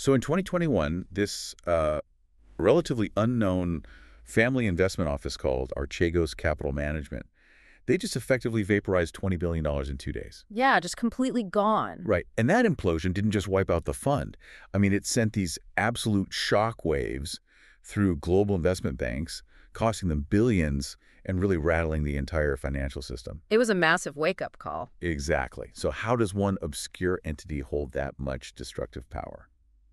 So in 2021, this relatively unknown family investment office called Archegos Capital Management, they just effectively vaporized $20 billion in 2 days. Yeah, just completely gone. Right. And that implosion didn't just wipe out the fund. I mean, it sent these absolute shock waves through global investment banks, costing them billions and really rattling the entire financial system. It was a massive wake-up call. Exactly. So how does one obscure entity hold that much destructive power?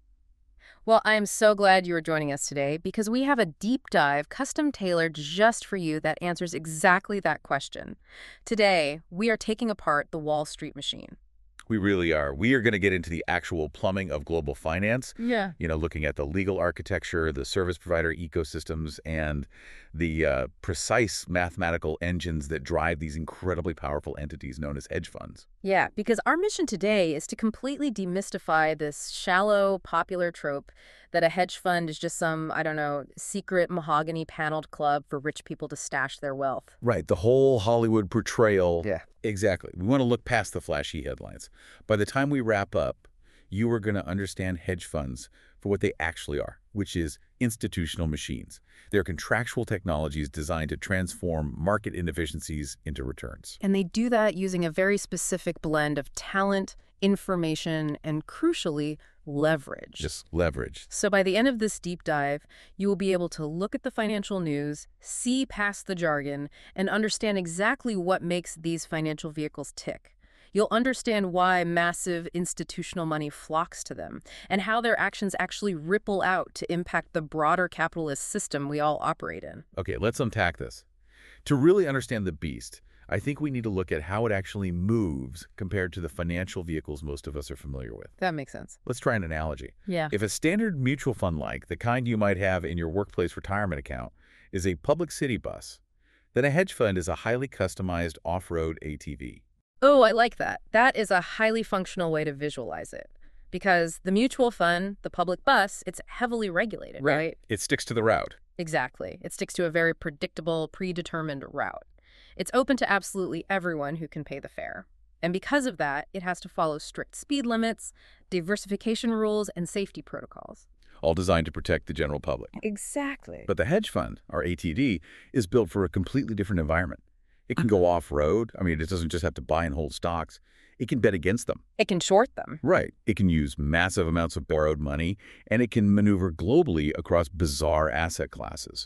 Well, I am so glad you are joining us today because we have a deep dive custom tailored just for you that answers exactly that question. Today, we are taking apart the Wall Street machine. We really are. We are going to get into the actual plumbing of global finance, Yeah. looking at the legal architecture, the service provider ecosystems, and the precise mathematical engines that drive these incredibly powerful entities known as hedge funds. Yeah, because our mission today is to completely demystify this shallow, popular trope that a hedge fund is just some, I don't know, secret mahogany paneled club for rich people to stash their wealth. Right, the whole Hollywood portrayal. Yeah. Exactly. We want to look past the flashy headlines. By the time we wrap up, you are going to understand hedge funds for what they actually are, which is institutional machines. They're contractual technologies designed to transform market inefficiencies into returns. And they do that using a very specific blend of talent, information, and crucially, leverage. Just leverage. So by the end of this deep dive, you will be able to look at the financial news, see past the jargon, and understand exactly what makes these financial vehicles tick. You'll understand why massive institutional money flocks to them, and how their actions actually ripple out to impact the broader capitalist system we all operate in. Okay, let's unpack this. To really understand the beast, I think we need to look at how it actually moves compared to the financial vehicles most of us are familiar with. That makes sense. Let's try an analogy. Yeah. If a standard mutual fund like the kind you might have in your workplace retirement account is a public city bus, then a hedge fund is a highly customized off-road ATV. Oh, I like that. That is a highly functional way to visualize it. Because the mutual fund, the public bus, it's heavily regulated, right? It sticks to the route. Exactly. It sticks to a very predictable, predetermined route. It's open to absolutely everyone who can pay the fare. And because of that, it has to follow strict speed limits, diversification rules, and safety protocols. All designed to protect the general public. Exactly. But the hedge fund, or ATD, is built for a completely different environment. It can go off-road. I mean, it doesn't just have to buy and hold stocks. It can bet against them. It can short them. Right. It can use massive amounts of borrowed money, and it can maneuver globally across bizarre asset classes.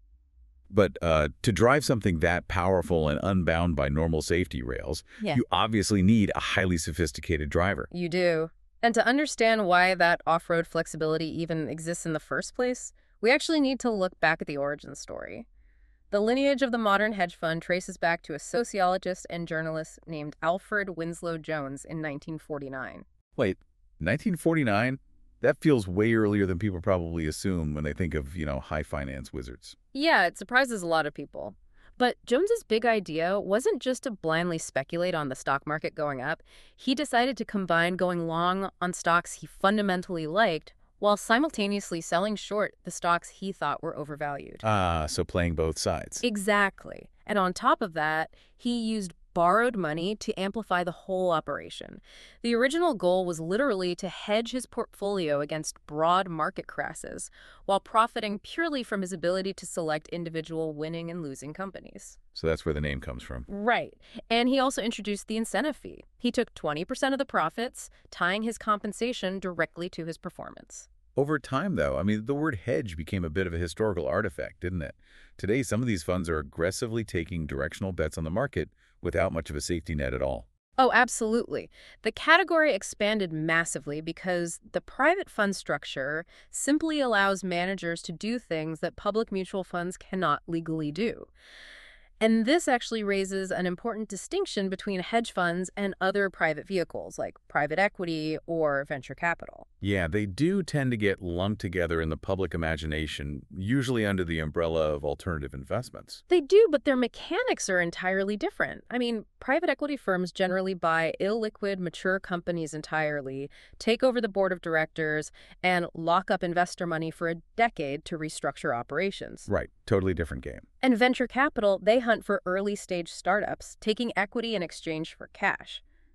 But to drive something that powerful and unbound by normal safety rails, Yeah. you obviously need a highly sophisticated driver. You do. And to understand why that off-road flexibility even exists in the first place, we actually need to look back at the origin story. The lineage of the modern hedge fund traces back to a sociologist and journalist named Alfred Winslow Jones in 1949. Wait, 1949? That feels way earlier than people probably assume when they think of, high finance wizards. Yeah, it surprises a lot of people. But Jones's big idea wasn't just to blindly speculate on the stock market going up. He decided to combine going long on stocks he fundamentally liked while simultaneously selling short the stocks he thought were overvalued. Ah, so playing both sides. Exactly. And on top of that, he used borrowed money to amplify the whole operation. The original goal was literally to hedge his portfolio against broad market crashes while profiting purely from his ability to select individual winning and losing companies. So that's where the name comes from. Right. And he also introduced the incentive fee. He took 20% of the profits, tying his compensation directly to his performance. Over time, though, the word hedge became a bit of a historical artifact, didn't it? Today, some of these funds are aggressively taking directional bets on the market without much of a safety net at all. Oh, absolutely. The category expanded massively because the private fund structure simply allows managers to do things that public mutual funds cannot legally do. And this actually raises an important distinction between hedge funds and other private vehicles like private equity or venture capital. Yeah, they do tend to get lumped together in the public imagination, usually under the umbrella of alternative investments. They do, but their mechanics are entirely different. Private equity firms generally buy illiquid, mature companies entirely, take over the board of directors, and lock up investor money for a decade to restructure operations. Right, totally different game. And venture capital, they hunt for early-stage startups, taking equity in exchange for cash.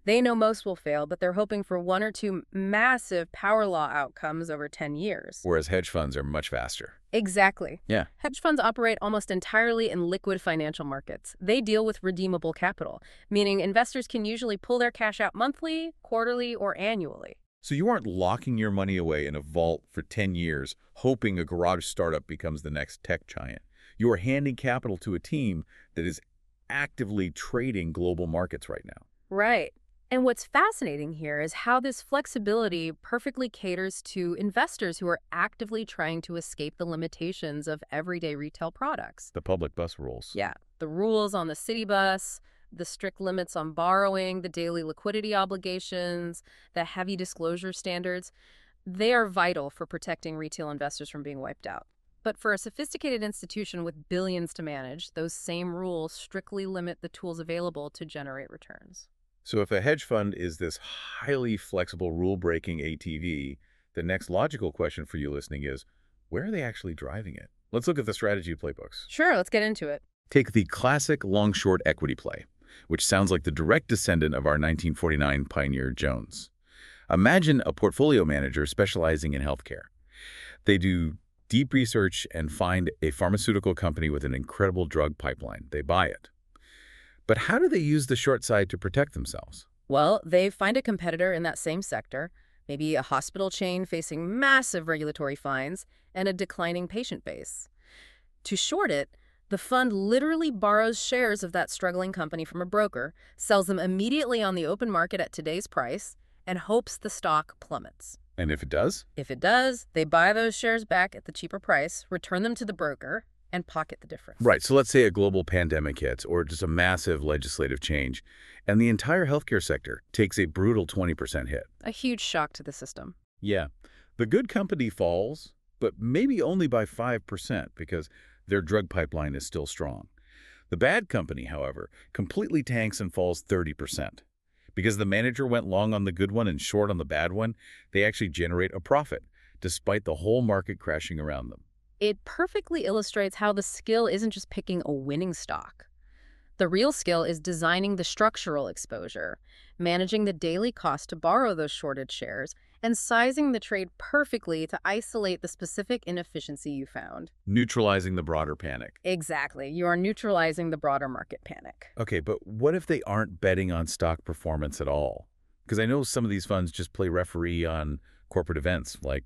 They know most will fail, but they're hoping for one or two massive power law outcomes over 10 years. Whereas hedge funds are much faster. Exactly. Yeah. Hedge funds operate almost entirely in liquid financial markets. They deal with redeemable capital, meaning investors can usually pull their cash out monthly, quarterly, or annually. So you aren't locking your money away in a vault for 10 years, hoping a garage startup becomes the next tech giant. You are handing capital to a team that is actively trading global markets right now. Right. And what's fascinating here is how this flexibility perfectly caters to investors who are actively trying to escape the limitations of everyday retail products. The public bus rules. Yeah, the rules on the city bus, the strict limits on borrowing, the daily liquidity obligations, the heavy disclosure standards, they are vital for protecting retail investors from being wiped out. But for a sophisticated institution with billions to manage, those same rules strictly limit the tools available to generate returns. So if a hedge fund is this highly flexible rule-breaking ATV, the next logical question for you listening is, where are they actually driving it? Let's look at the strategy playbooks. Sure, let's get into it. Take the classic long-short equity play, which sounds like the direct descendant of our 1949 pioneer Jones. Imagine a portfolio manager specializing in healthcare. They do deep research and find a pharmaceutical company with an incredible drug pipeline. They buy it. But how do they use the short side to protect themselves? Well, they find a competitor in that same sector, maybe a hospital chain facing massive regulatory fines and a declining patient base. To short it, the fund literally borrows shares of that struggling company from a broker, sells them immediately on the open market at today's price, and hopes the stock plummets. And if it does? If it does, they buy those shares back at the cheaper price, return them to the broker, and pocket the difference. Right, so let's say a global pandemic hits or just a massive legislative change, and the entire healthcare sector takes a brutal 20% hit. A huge shock to the system. Yeah, the good company falls, but maybe only by 5% because their drug pipeline is still strong. The bad company, however, completely tanks and falls 30%. Because the manager went long on the good one and short on the bad one, they actually generate a profit, despite the whole market crashing around them. It perfectly illustrates how the skill isn't just picking a winning stock. The real skill is designing the structural exposure, managing the daily cost to borrow those shorted shares, and sizing the trade perfectly to isolate the specific inefficiency you found. Neutralizing the broader panic. Exactly. You are neutralizing the broader market panic. Okay, but what if they aren't betting on stock performance at all? Because I know some of these funds just play referee on corporate events like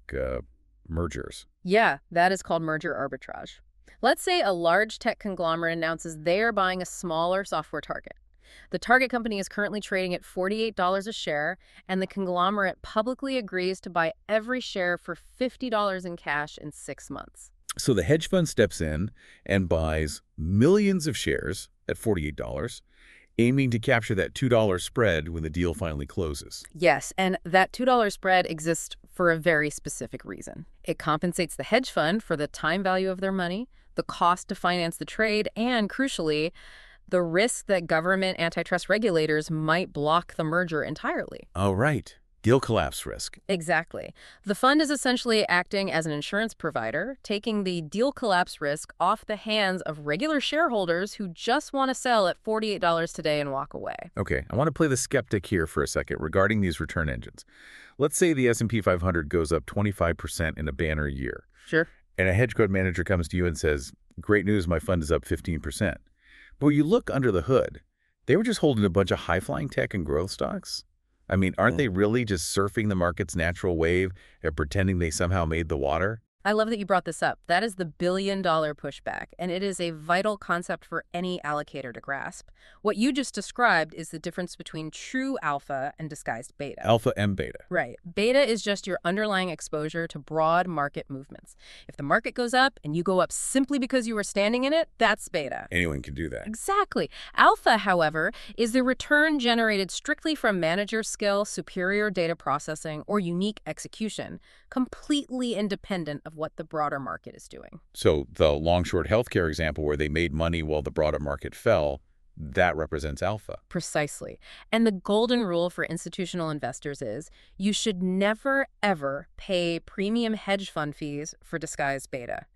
mergers. Yeah, that is called merger arbitrage. Let's say a large tech conglomerate announces they are buying a smaller software target. The target company is currently trading at $48 a share, and the conglomerate publicly agrees to buy every share for $50 in cash in 6 months. So the hedge fund steps in and buys millions of shares at $48, aiming to capture that $2 spread when the deal finally closes. Yes, and that $2 spread exists for a very specific reason. It compensates the hedge fund for the time value of their money, the cost to finance the trade, and, crucially, the risk that government antitrust regulators might block the merger entirely. Oh, right. Deal collapse risk. Exactly. The fund is essentially acting as an insurance provider, taking the deal collapse risk off the hands of regular shareholders who just want to sell at $48 today and walk away. Okay, I want to play the skeptic here for a second regarding these return engines. Let's say the S&P 500 goes up 25% in a banner year. Sure. And a hedge fund manager comes to you and says, great news, my fund is up 15%. But when you look under the hood, they were just holding a bunch of high-flying tech and growth stocks. I mean, aren't they really just surfing the market's natural wave and pretending they somehow made the water? I love that you brought this up. That is the billion-dollar pushback, and it is a vital concept for any allocator to grasp. What you just described is the difference between true alpha and disguised beta. Alpha and beta. Right. Beta is just your underlying exposure to broad market movements. If the market goes up and you go up simply because you were standing in it, that's beta. Anyone can do that. Exactly. Alpha, however, is the return generated strictly from manager skill, superior data processing, or unique execution, completely independent of what the broader market is doing. So the long-short healthcare example where they made money while the broader market fell, that represents alpha. Precisely. And the golden rule for institutional investors is you should never, ever pay premium hedge fund fees for disguised beta.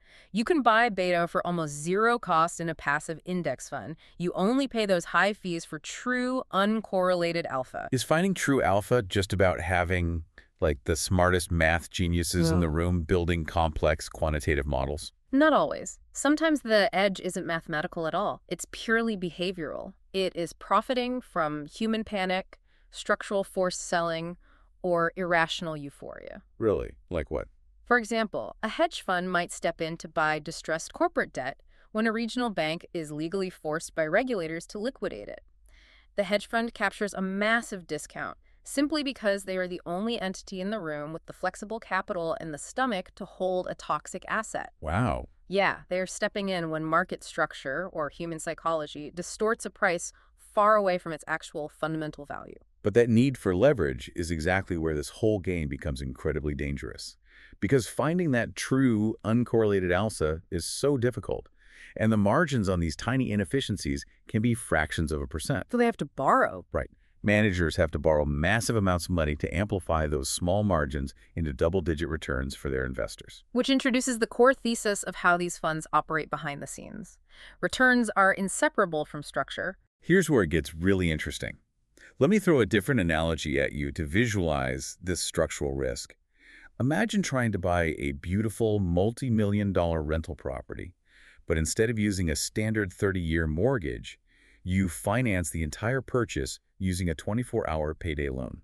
You can buy beta for almost zero cost in a passive index fund. You only pay those high fees for true, uncorrelated alpha. Is finding true alpha just about having, like, the smartest math geniuses in the room building complex quantitative models? Not always. Sometimes the edge isn't mathematical at all. It's purely behavioral. It is profiting from human panic, structural forced selling, or irrational euphoria. Really? Like what? For example, a hedge fund might step in to buy distressed corporate debt when a regional bank is legally forced by regulators to liquidate it. The hedge fund captures a massive discount simply because they are the only entity in the room with the flexible capital and the stomach to hold a toxic asset. Wow. Yeah, they are stepping in when market structure, or human psychology, distorts a price far away from its actual fundamental value. But that need for leverage is exactly where this whole game becomes incredibly dangerous. Because finding that true, uncorrelated alpha is so difficult, and the margins on these tiny inefficiencies can be fractions of a percent. So they have to borrow. Right. Managers have to borrow massive amounts of money to amplify those small margins into double-digit returns for their investors. Which introduces the core thesis of how these funds operate behind the scenes. Returns are inseparable from structure. Here's where it gets really interesting. Let me throw a different analogy at you to visualize this structural risk. Imagine trying to buy a beautiful multi-million-dollar rental property, but instead of using a standard 30-year mortgage, you finance the entire purchase using a 24-hour payday loan.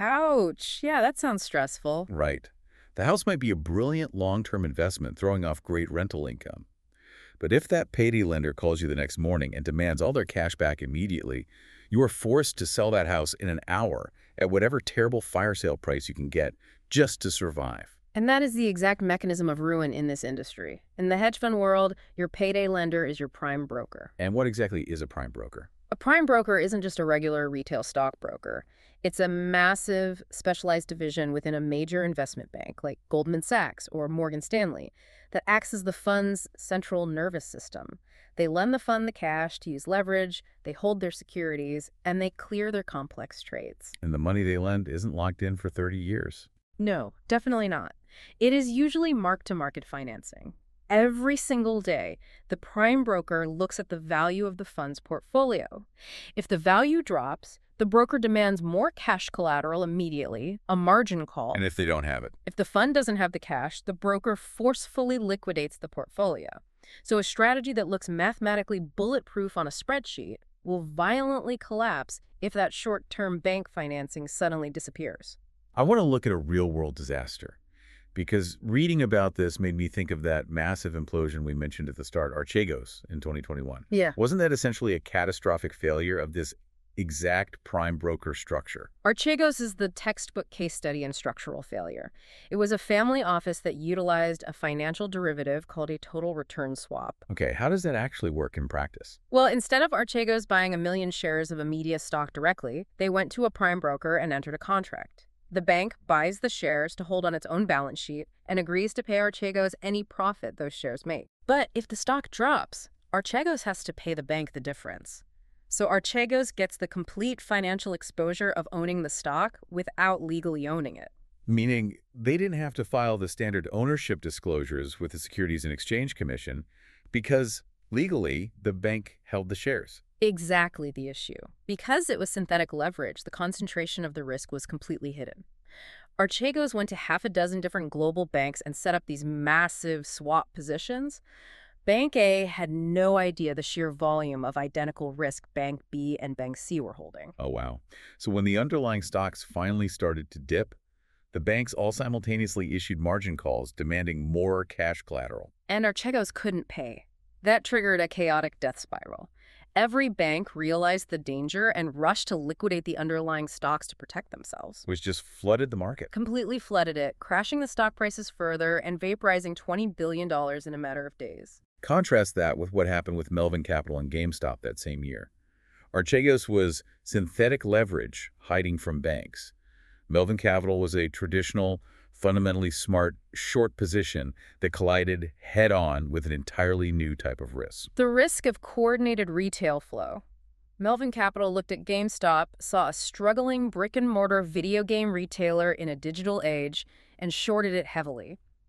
Ouch. Yeah, that sounds stressful. Right. The house might be a brilliant long-term investment throwing off great rental income. But if that payday lender calls you the next morning and demands all their cash back immediately, you are forced to sell that house in an hour at whatever terrible fire sale price you can get just to survive. And that is the exact mechanism of ruin in this industry. In the hedge fund world, your payday lender is your prime broker. And what exactly is a prime broker? A prime broker isn't just a regular retail stockbroker. It's a massive, specialized division within a major investment bank like Goldman Sachs or Morgan Stanley that acts as the fund's central nervous system. They lend the fund the cash to use leverage, they hold their securities, and they clear their complex trades. And the money they lend isn't locked in for 30 years. No, definitely not. It is usually mark-to-market financing. Every single day, the prime broker looks at the value of the fund's portfolio. If the value drops, the broker demands more cash collateral immediately, a margin call. And if they don't have it? If the fund doesn't have the cash, the broker forcefully liquidates the portfolio. So a strategy that looks mathematically bulletproof on a spreadsheet will violently collapse if that short-term bank financing suddenly disappears. I want to look at a real-world disaster, because reading about this made me think of that massive implosion we mentioned at the start, Archegos, in 2021. Yeah. Wasn't that essentially a catastrophic failure of this exact prime broker structure? Archegos is the textbook case study in structural failure. It was a family office that utilized a financial derivative called a total return swap. Okay, how does that actually work in practice? Well, instead of Archegos buying 1 million shares of a media stock directly, they went to a prime broker and entered a contract. The bank buys the shares to hold on its own balance sheet and agrees to pay Archegos any profit those shares make. But if the stock drops, Archegos has to pay the bank the difference. So Archegos gets the complete financial exposure of owning the stock without legally owning it. Meaning they didn't have to file the standard ownership disclosures with the Securities and Exchange Commission because legally the bank held the shares. Exactly the issue. Because it was synthetic leverage, the concentration of the risk was completely hidden. Archegos went to half a dozen different global banks and set up these massive swap positions. Bank A had no idea the sheer volume of identical risk Bank B and Bank C were holding. Oh, wow. So when the underlying stocks finally started to dip, the banks all simultaneously issued margin calls demanding more cash collateral. And Archegos couldn't pay. That triggered a chaotic death spiral. Every bank realized the danger and rushed to liquidate the underlying stocks to protect themselves. Which just flooded the market. Completely flooded it, crashing the stock prices further and vaporizing $20 billion in a matter of days. Contrast that with what happened with Melvin Capital and GameStop that same year. Archegos was synthetic leverage hiding from banks. Melvin Capital was a traditional, fundamentally smart, short position that collided head-on with an entirely new type of risk. The risk of coordinated retail flow. Melvin Capital looked at GameStop, saw a struggling brick-and-mortar video game retailer in a digital age, and shorted it heavily.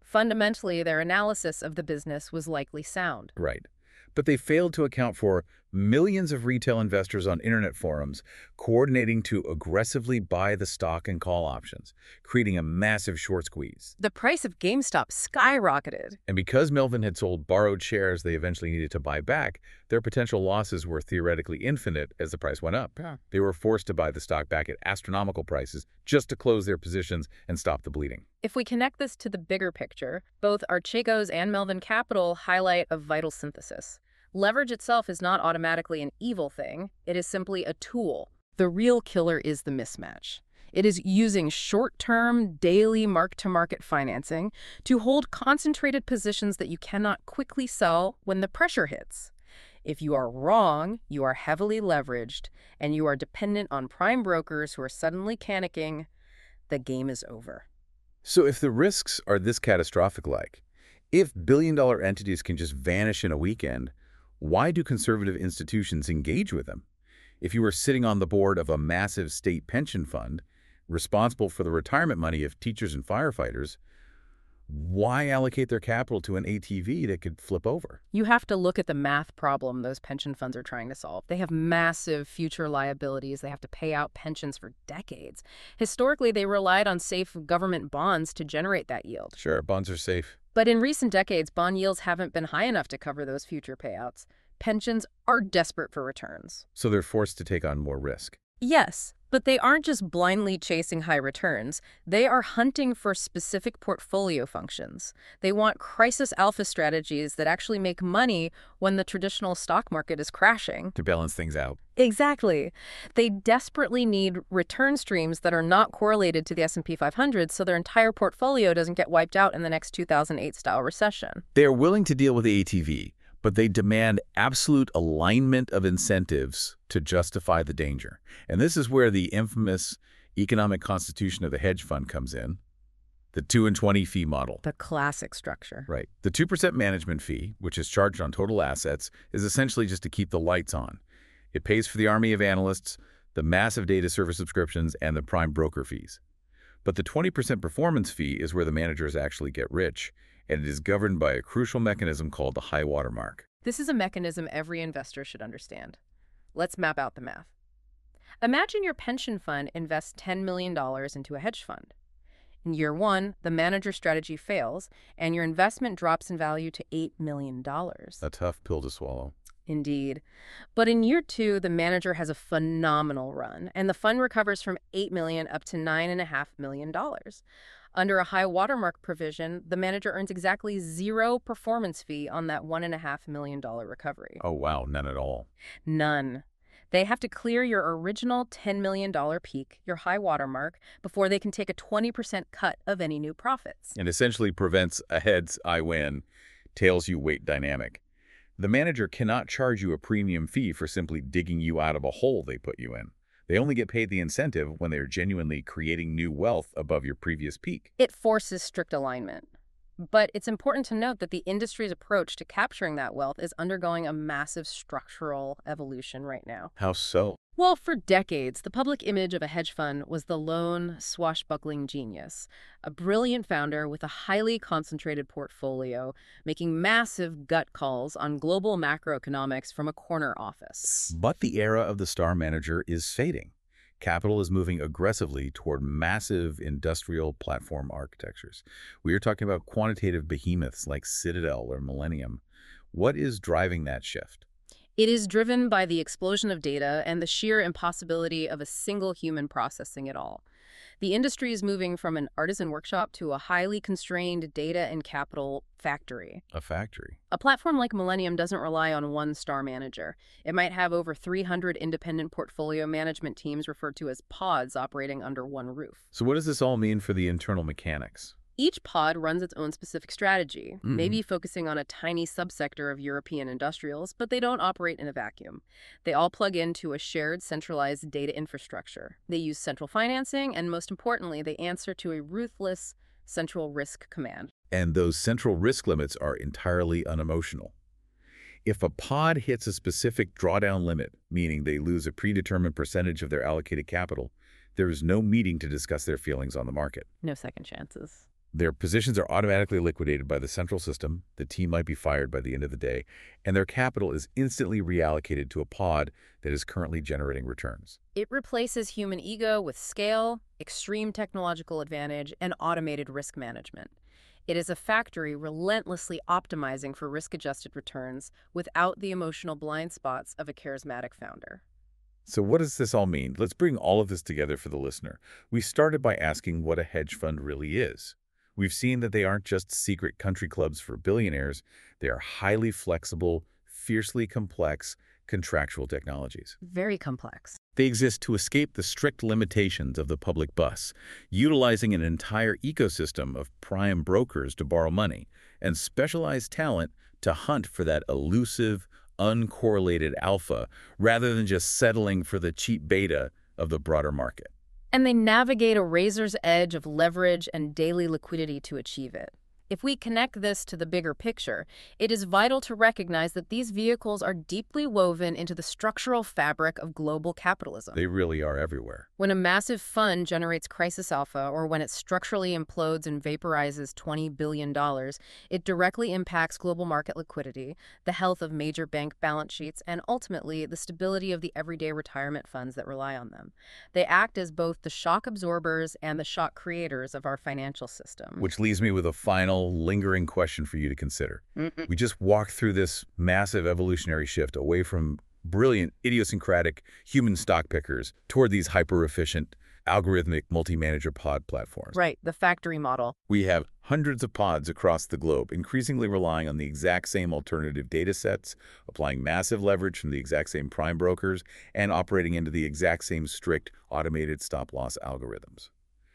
Fundamentally, their analysis of the business was likely sound. Right. But they failed to account for millions of retail investors on internet forums coordinating to aggressively buy the stock and call options, creating a massive short squeeze. The price of GameStop skyrocketed. And because Melvin had sold borrowed shares they eventually needed to buy back, their potential losses were theoretically infinite as the price went up. Yeah. They were forced to buy the stock back at astronomical prices just to close their positions and stop the bleeding. If we connect this to the bigger picture, both Archegos and Melvin Capital highlight a vital synthesis. Leverage itself is not automatically an evil thing. It is simply a tool. The real killer is the mismatch. It is using short-term, daily mark-to-market financing to hold concentrated positions that you cannot quickly sell when the pressure hits. If you are wrong, you are heavily leveraged, and you are dependent on prime brokers who are suddenly panicking, the game is over. So if the risks are this catastrophic-like, if billion-dollar entities can just vanish in a weekend, why do conservative institutions engage with them? If you were sitting on the board of a massive state pension fund, responsible for the retirement money of teachers and firefighters, why allocate their capital to an ATV that could flip over? You have to look at the math problem those pension funds are trying to solve. They have massive future liabilities. They have to pay out pensions for decades. Historically, they relied on safe government bonds to generate that yield. Sure, bonds are safe. But in recent decades, bond yields haven't been high enough to cover those future payouts. Pensions are desperate for returns. So they're forced to take on more risk. Yes, but they aren't just blindly chasing high returns. They are hunting for specific portfolio functions. They want crisis alpha strategies that actually make money when the traditional stock market is crashing. To balance things out. Exactly. They desperately need return streams that are not correlated to the S&P 500 so their entire portfolio doesn't get wiped out in the next 2008-style recession. They are willing to deal with the ATV, but they demand absolute alignment of incentives to justify the danger. And this is where the infamous economic constitution of the hedge fund comes in, the 2 and 20 fee model. The classic structure. Right. The 2% management fee, which is charged on total assets, is essentially just to keep the lights on. It pays for the army of analysts, the massive data service subscriptions, and the prime broker fees. But the 20% performance fee is where the managers actually get rich, and it is governed by a crucial mechanism called the high water mark. This is a mechanism every investor should understand. Let's map out the math. Imagine your pension fund invests $10 million into a hedge fund. In year one, the manager strategy fails, and your investment drops in value to $8 million. A tough pill to swallow. Indeed. But in year two, the manager has a phenomenal run, and the fund recovers from $8 million up to $9.5 million. Under a high watermark provision, the manager earns exactly zero performance fee on that $1.5 million recovery. Oh, wow, none at all. None. They have to clear your original $10 million peak, your high watermark, before they can take a 20% cut of any new profits. And essentially prevents a heads, I win, tails you wait dynamic. The manager cannot charge you a premium fee for simply digging you out of a hole they put you in. They only get paid the incentive when they are genuinely creating new wealth above your previous peak. It forces strict alignment. But it's important to note that the industry's approach to capturing that wealth is undergoing a massive structural evolution right now. How so? Well, for decades, the public image of a hedge fund was the lone, swashbuckling genius, a brilliant founder with a highly concentrated portfolio, making massive gut calls on global macroeconomics from a corner office. But the era of the star manager is fading. Capital is moving aggressively toward massive industrial platform architectures. We are talking about quantitative behemoths like Citadel or Millennium. What is driving that shift? It is driven by the explosion of data and the sheer impossibility of a single human processing it all. The industry is moving from an artisan workshop to a highly constrained data and capital factory. A factory. A platform like Millennium doesn't rely on one star manager. It might have over 300 independent portfolio management teams referred to as pods operating under one roof. So what does this all mean for the internal mechanics? Each pod runs its own specific strategy, maybe focusing on a tiny subsector of European industrials, but they don't operate in a vacuum. They all plug into a shared centralized data infrastructure. They use central financing, and most importantly, they answer to a ruthless central risk command. And those central risk limits are entirely unemotional. If a pod hits a specific drawdown limit, meaning they lose a predetermined percentage of their allocated capital, there is no meeting to discuss their feelings on the market. No second chances. Their positions are automatically liquidated by the central system, the team might be fired by the end of the day, and their capital is instantly reallocated to a pod that is currently generating returns. It replaces human ego with scale, extreme technological advantage, and automated risk management. It is a factory relentlessly optimizing for risk-adjusted returns without the emotional blind spots of a charismatic founder. So what does this all mean? Let's bring all of this together for the listener. We started by asking what a hedge fund really is. We've seen that they aren't just secret country clubs for billionaires. They are highly flexible, fiercely complex, contractual technologies. Very complex. They exist to escape the strict limitations of the public bus, utilizing an entire ecosystem of prime brokers to borrow money and specialized talent to hunt for that elusive, uncorrelated alpha rather than just settling for the cheap beta of the broader market. And they navigate a razor's edge of leverage and daily liquidity to achieve it. If we connect this to the bigger picture, it is vital to recognize that these vehicles are deeply woven into the structural fabric of global capitalism. They really are everywhere. When a massive fund generates crisis alpha, or when it structurally implodes and vaporizes $20 billion, it directly impacts global market liquidity, the health of major bank balance sheets, and ultimately the stability of the everyday retirement funds that rely on them. They act as both the shock absorbers and the shock creators of our financial system. Which leaves me with a final, lingering question for you to consider. We just walked through this massive evolutionary shift away from brilliant, idiosyncratic human stock pickers toward these hyper-efficient, algorithmic multi-manager pod platforms. Right, the factory model. We have hundreds of pods across the globe, increasingly relying on the exact same alternative data sets, applying massive leverage from the exact same prime brokers, and operating into the exact same strict automated stop-loss algorithms.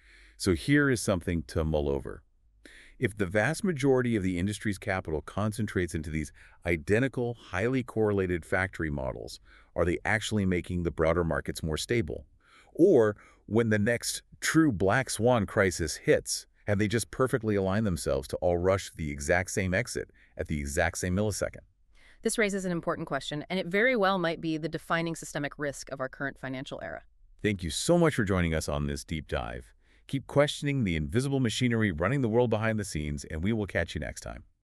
So here is something to mull over. If the vast majority of the industry's capital concentrates into these identical, highly correlated factory models, are they actually making the broader markets more stable? Or when the next true black swan crisis hits, have they just perfectly aligned themselves to all rush to the exact same exit at the exact same millisecond? This raises an important question, and it very well might be the defining systemic risk of our current financial era. Thank you so much for joining us on this deep dive. Keep questioning the invisible machinery running the world behind the scenes, and we will catch you next time.